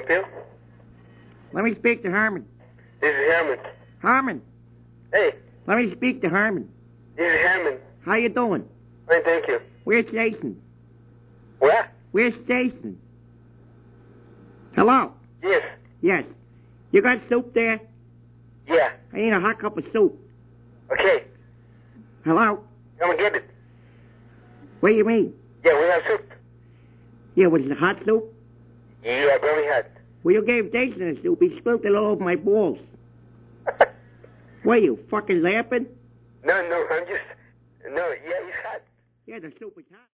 you? Let me speak to Herman. This is Herman. Herman, Hey, let me speak to Herman. this is Herman. How you doing? Fine, thank you. Where's Jason? What? Where's Jason? Hello? Yes. Yes. You got soup there? Yeah. I need a hot cup of soup. Okay. Hello? Come and get it. What do you mean? Yeah, we have soup. Yeah, was it hot soup? Yeah, very hot. Well, you gave Jason the soup. He spilled it all over my balls. What, you fucking laughing? No, I'm just... No, yeah, it's hot. Yeah, the soup is hot.